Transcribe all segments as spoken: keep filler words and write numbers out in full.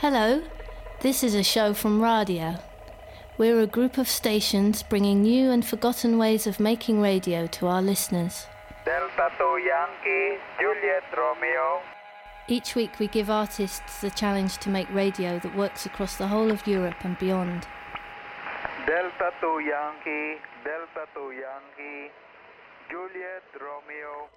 Hello, this is a show from Radio. We're a group of stations bringing new and forgotten ways of making radio to our listeners. Delta two Yankee, Juliet Romeo. Each week we give artists the challenge to make radio that works across the whole of Europe and beyond. Delta two Yankee, Delta two Yankee, Juliet Romeo.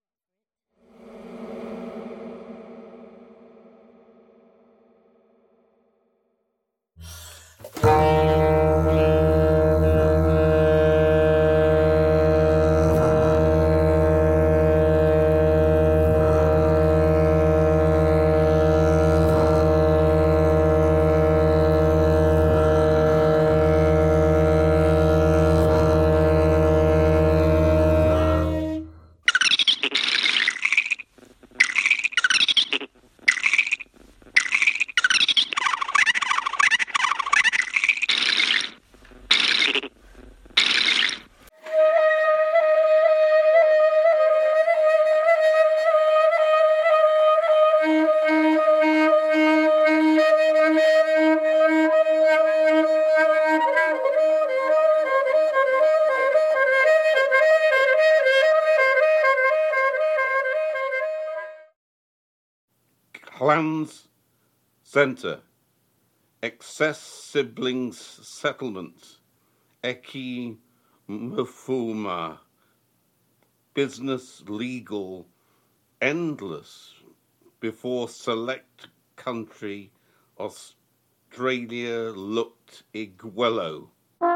Clans Centre, Excess Siblings Settlement, Eki Mufuma, Business Legal, Endless, Before Select Country, Australia Looked Iguelo.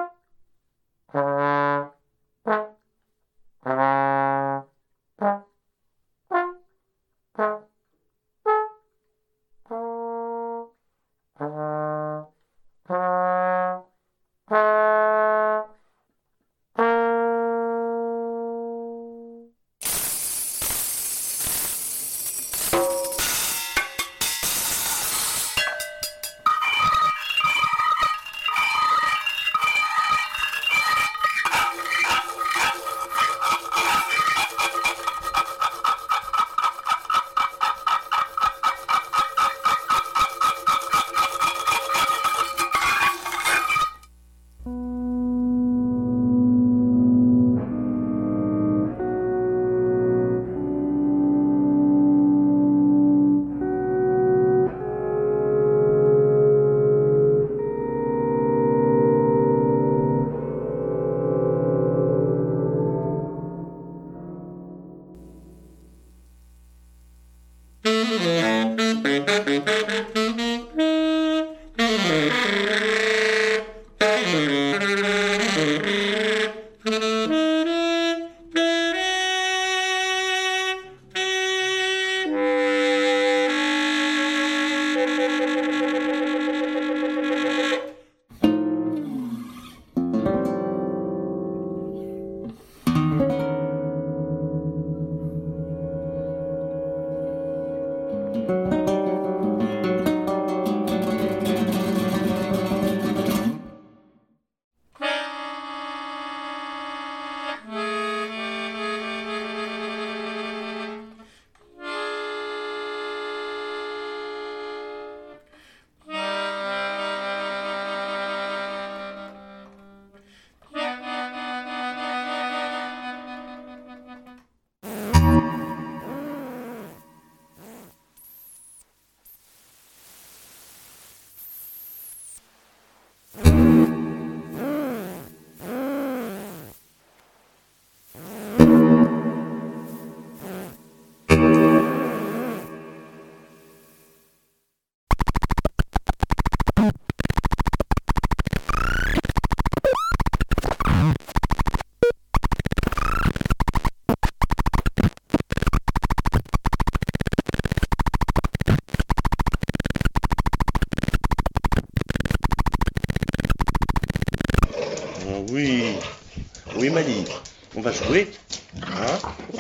Oui, oui Mali, on va jouer. Hein?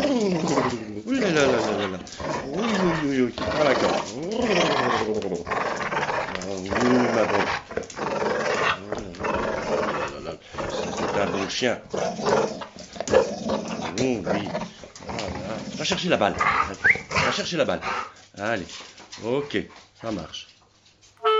Oui là là là là là. Oui oui oui oui. Voilà d'accord. Oui ma bonne. C'est un bon chien. Oui oui. Voilà. Va chercher la balle. Va chercher la balle. Allez. Ok, ça marche.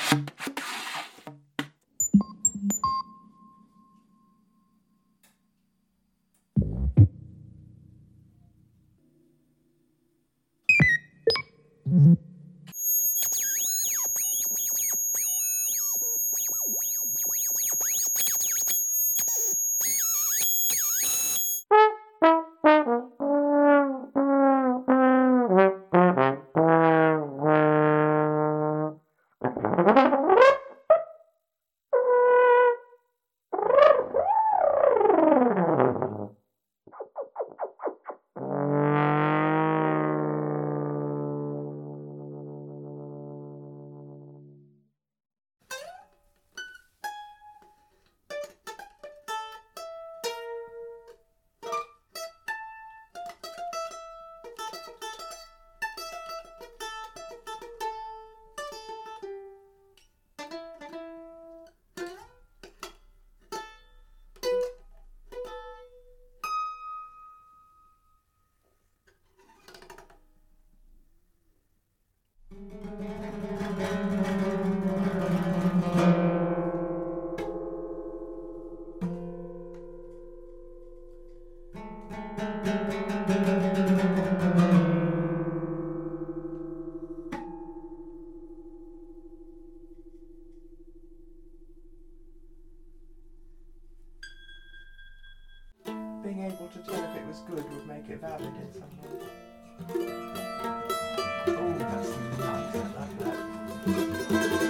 Being able to tell if it was good would make it valid in some way. Oh, that's nice. I love that.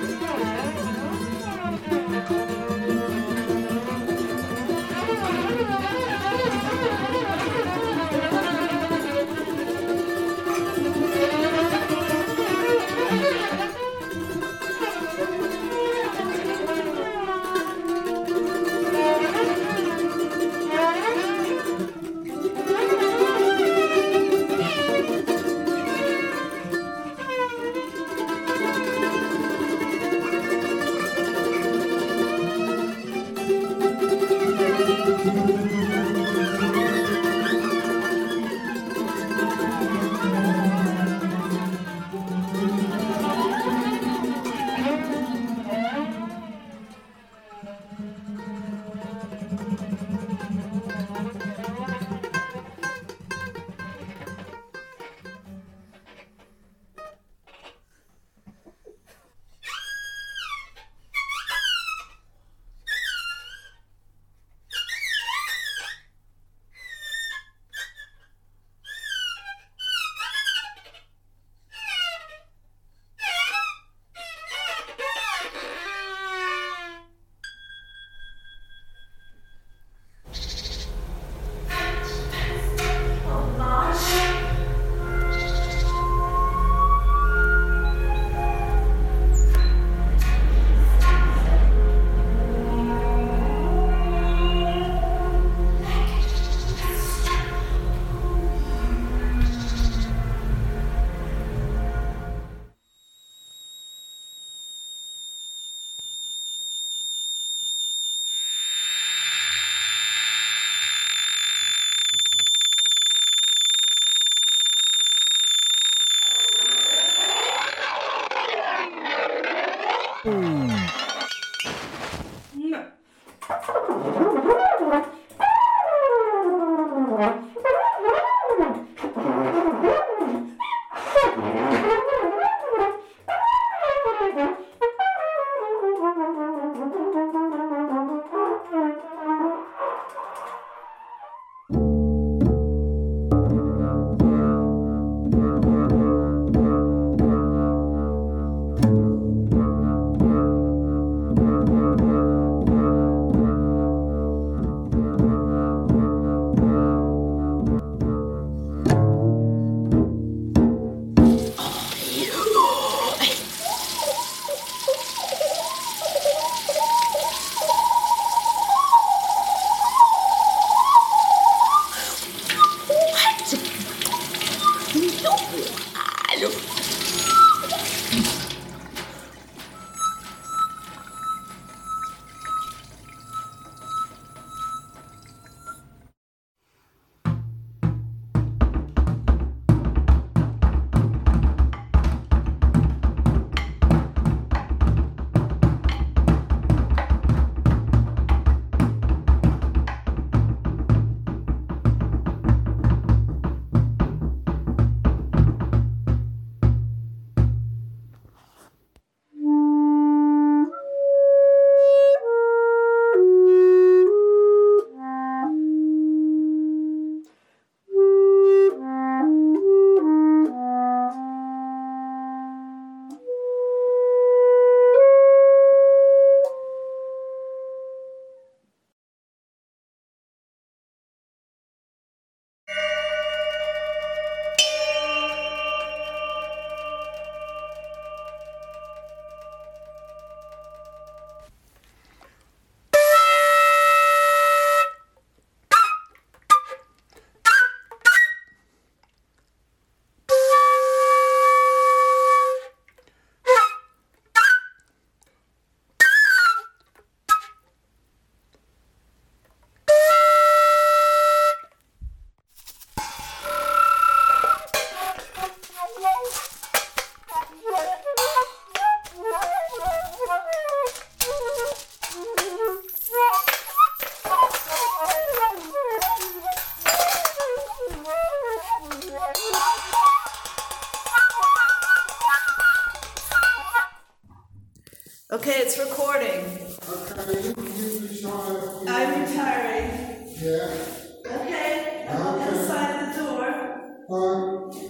Okay, it's recording. Okay, you decide. I'm retiring. Yeah. Okay, I'm Okay. inside the door. Fine.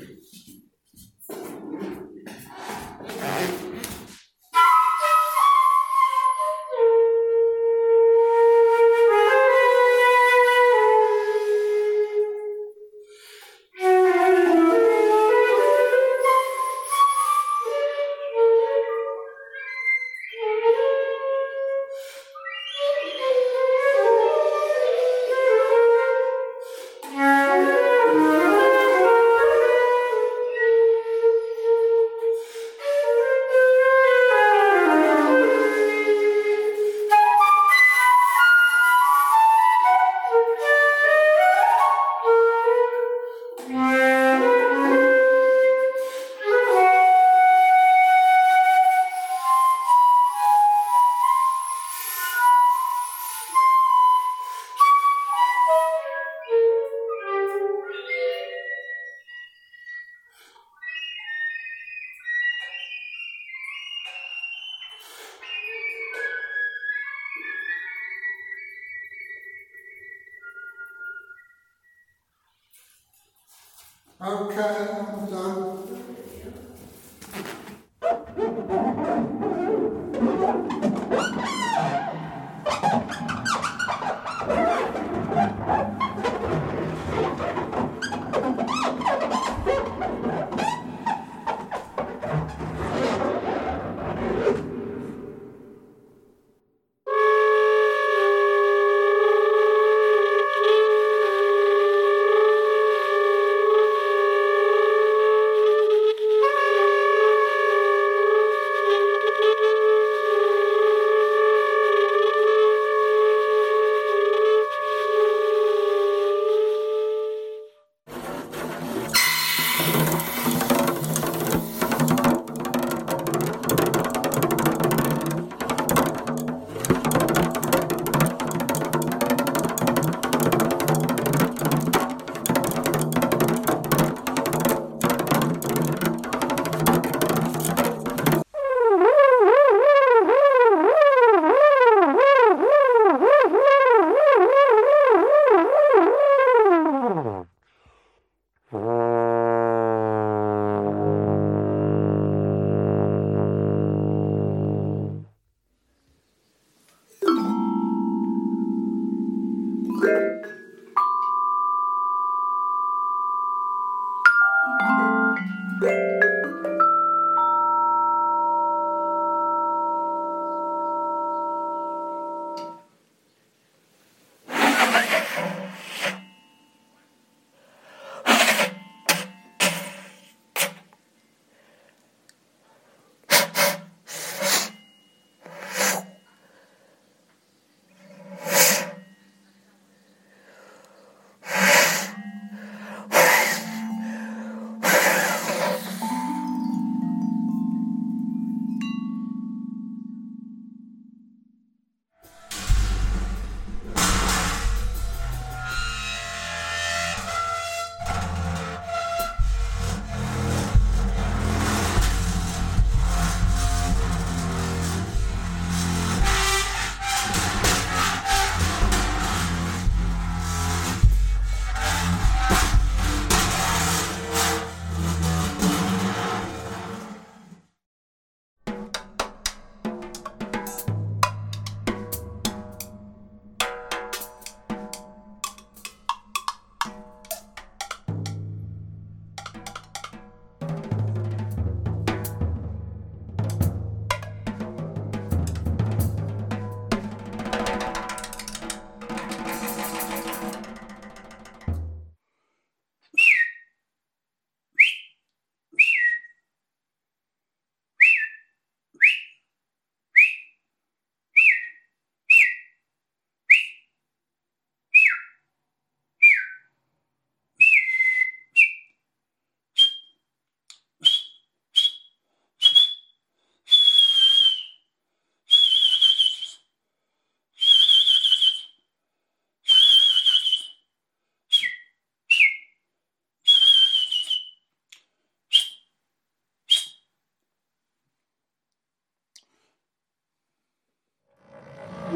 Okay, I'm done.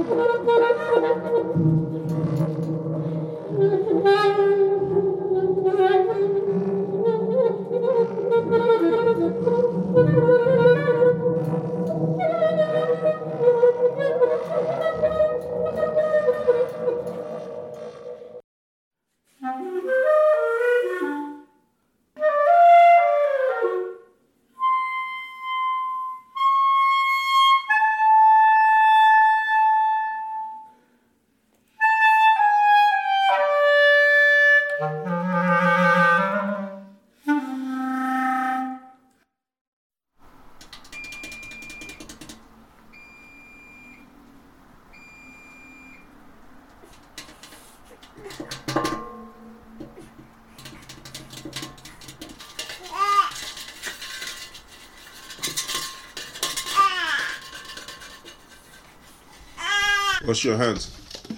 Wash your hands.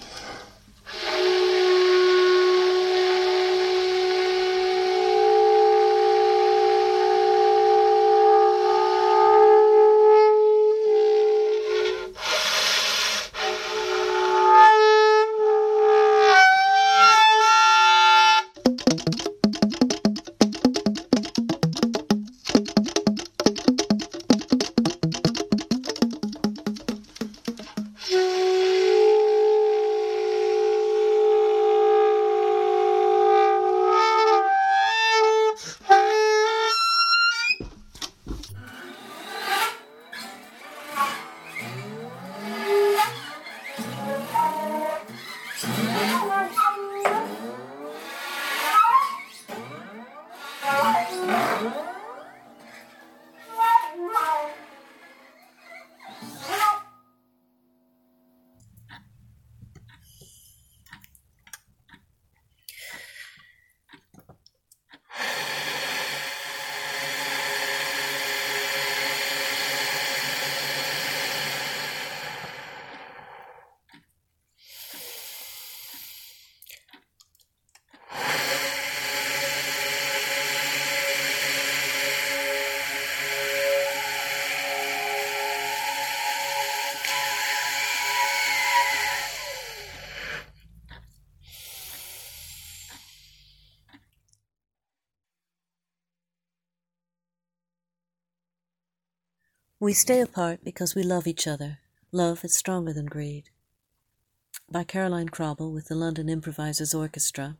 We stay apart because we love each other. Love is stronger than greed. By Caroline Crauble with the London Improvisers Orchestra,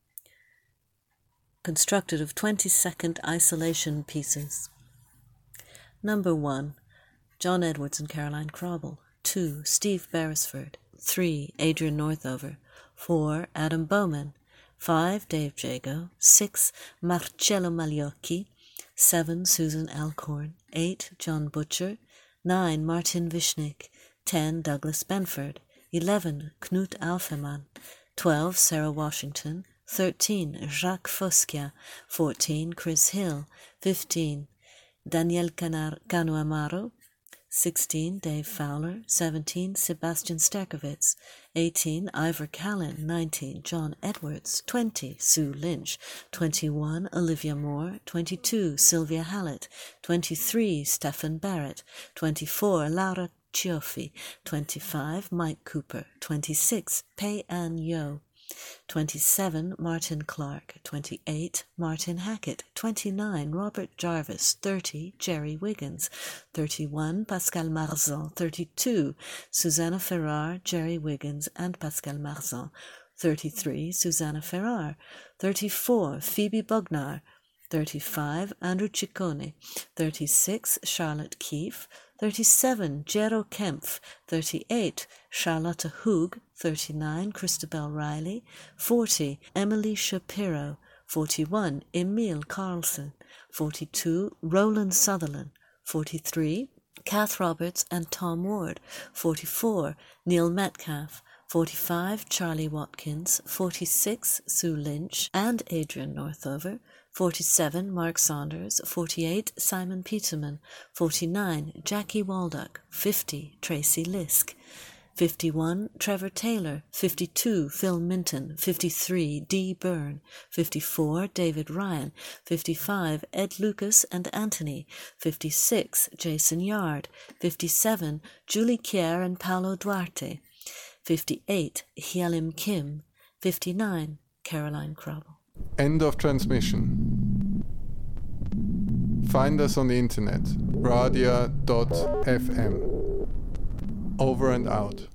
constructed of twenty-second isolation pieces. Number one, John Edwards and Caroline Crauble. Two, Steve Beresford. Three, Adrian Northover. Four, Adam Bowman. Five, Dave Jago. Six, Marcello Magliocchi. Seven, Susan Alcorn. Eight, John Butcher. Nine, Martin Vishnik. Ten, Douglas Benford. Eleven, Knut Alfeman. Twelve, Sarah Washington. Thirteen, Jacques Foskia. Fourteen, Chris Hill. Fifteen, Daniel Cano Amaro. Sixteen, Dave Fowler. Seventeen, Sebastian Sterkovitz. Eighteen, Ivor Callan. Nineteen, John Edwards. Twenty, Sue Lynch. Twenty-one, Olivia Moore. Twenty-two, Sylvia Hallett. Twenty-three, Stephen Barrett. Twenty-four, Laura Cioffi. Twenty-five, Mike Cooper. Twenty-six, Pei Ann Yo. Twenty-seven, Martin Clark. Twenty-eight, Martin Hackett. Twenty-nine, Robert Jarvis. Thirty, Jerry Wiggins. Thirty-one, Pascal Marzan. Thirty-two, Susanna Ferrar, Jerry Wiggins, and Pascal Marzan. Thirty-three, Susanna Ferrar. Thirty-four, Phoebe Bognar. Thirty-five, Andrew Ciccone. Thirty-six, Charlotte Keefe. Thirty-seven, Jero Kempf. Thirty-eight, Charlotte Hoog. Thirty-nine, Christabel Riley. Forty, Emily Shapiro. Forty-one, Emil Carlson. Forty-two, Roland Sutherland. Forty-three, Kath Roberts and Tom Ward. Forty-four, Neil Metcalf. Forty-five, Charlie Watkins. Forty-six, Sue Lynch and Adrian Northover. Forty-seven, Mark Saunders. Forty-eight, Simon Peterman. Forty-nine, Jackie Waldock. Fifty, Tracy Lisk. Fifty-one, Trevor Taylor. Fifty-two, Phil Minton. Fifty-three, Dee Byrne. Fifty-four, David Ryan. Fifty-five, Ed Lucas and Anthony. Fifty-six, Jason Yard. Fifty-seven, Julie Kier and Paolo Duarte. fifty-eight, Hyelim Kim. fifty-nine, Caroline Krabel. End of transmission. Find us on the internet, radia dot f m. Over and out.